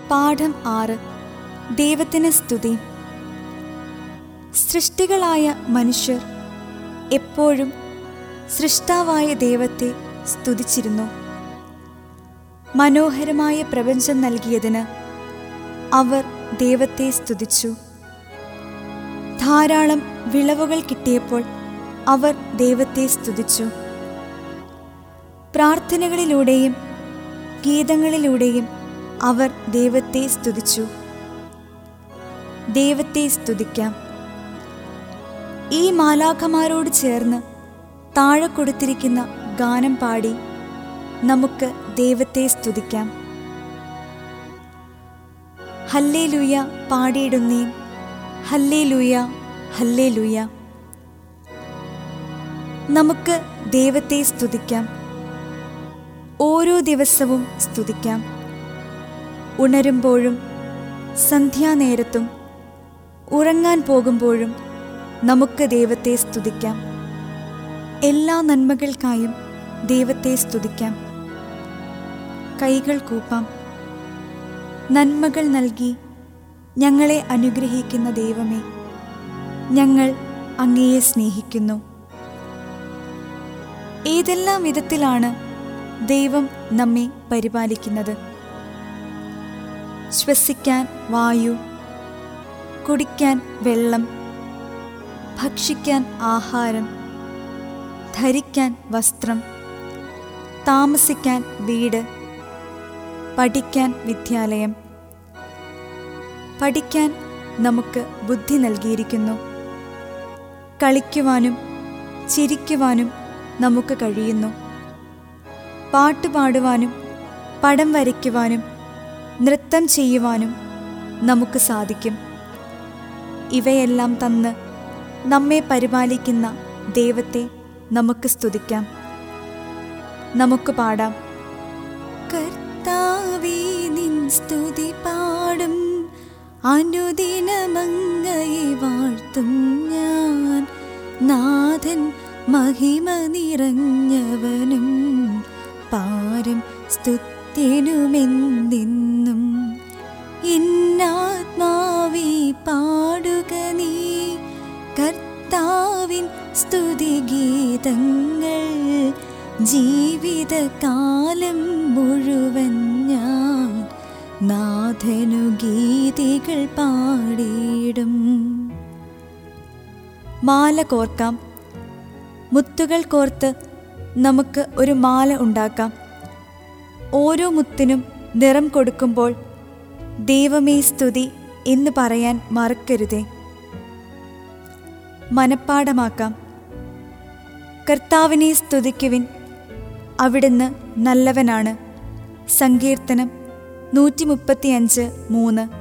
പാഠം 6. ദൈവത്തിന് സ്തുതി. സൃഷ്ടികളായ മനുഷ്യർ എപ്പോഴും സൃഷ്ടാവായ ദൈവത്തെ സ്തുതിച്ചിരുന്നു. മനോഹരമായ പ്രപഞ്ചം നൽകിയതിന് അവർ ദൈവത്തെ സ്തുതിച്ചു. ധാരാളം വിളവുകൾ കിട്ടിയപ്പോൾ അവർ ദൈവത്തെ സ്തുതിച്ചു. പ്രാർത്ഥനകളിലൂടെയും ഗീതങ്ങളിലൂടെയും അവർ ദൈവത്തെ സ്തുതിച്ചു. ദൈവത്തെ സ്തുതിക്കാം. ഈ മാലാഖമാരോട് ചേർന്ന് താഴെ കൊടുത്തിരിക്കുന്ന ഗാനം പാടി നമുക്ക് ദൈവത്തെ സ്തുതിക്കാം. ഹല്ലേലൂയ പാടിയിടുന്നേൻ, ഹല്ലേലൂയ ഹല്ലേലൂയ. നമുക്ക് ദൈവത്തെ സ്തുതിക്കാം. ഓരോ ദിവസവും സ്തുതിക്കാം. ഉണരുമ്പോഴും സന്ധ്യാനേരത്തും ഉറങ്ങാൻ പോകുമ്പോഴും നമുക്ക് ദൈവത്തെ സ്തുതിക്കാം. എല്ലാ നന്മകൾക്കായും ദൈവത്തെ സ്തുതിക്കാം. കൈകൾ കൂപ്പാം. നന്മകൾ നൽകി ഞങ്ങളെ അനുഗ്രഹിക്കുന്ന ദൈവമേ, ഞങ്ങൾ അങ്ങയെ സ്നേഹിക്കുന്നു. ഏതെല്ലാം വിധത്തിലാണ് ദൈവം നമ്മെ പരിപാലിക്കുന്നത്. ശ്വസിക്കാൻ വായു, കുടിക്കാൻ വെള്ളം, ഭക്ഷിക്കാൻ ആഹാരം, ധരിക്കാൻ വസ്ത്രം, താമസിക്കാൻ വീട്, പഠിക്കാൻ വിദ്യാലയം. പഠിക്കാൻ നമുക്ക് ബുദ്ധി നൽകിയിരിക്കുന്നു. കളിക്കുവാനും ചിരിക്കുവാനും നമുക്ക് കഴിയുന്നു. പാട്ടുപാടുവാനും പടം വരയ്ക്കുവാനും നൃത്തം ചെയ്യുവാനും നമുക്ക് സാധിക്കും. ഇവയെല്ലാം തന്ന് നമ്മെ പരിപാലിക്കുന്ന ദൈവത്തെ നമുക്ക് സ്തുതിക്കാം. നമുക്ക് പാടാം. കർത്താവേ നിൻ സ്തുതി പാടും, അനുദിനമങ്ങയെ വാഴ്ത്തും ഞാൻ. നാഥൻ മഹിമ നിറഞ്ഞവനും പാരം സ്തുത്യനുമെന്നെന്നും. ഇന്നാത്മാവേ പാടുക നീ കർത്താവിൻ സ്തുതിഗീതങ്ങൾ. ജീവിതകാലം മുഴുവൻ ഞാൻ നാഥനു ഗീതികൾ പാടിയിടും. മാല കോർക്കാം. മുത്തുകൾ കോർത്ത് നമുക്ക് ഒരു മാല ഉണ്ടാക്കാം. ഓരോ മുത്തിനും നിറം കൊടുക്കുമ്പോൾ ദൈവമേ സ്തുതി എന്ന് പറയാൻ മറക്കരുതേ. മനപ്പാഠമാക്കാം. കർത്താവിനെ സ്തുതിക്കുവിൻ, അവിടുന്ന് നല്ലവനാണ്. സങ്കീർത്തനം 135:3.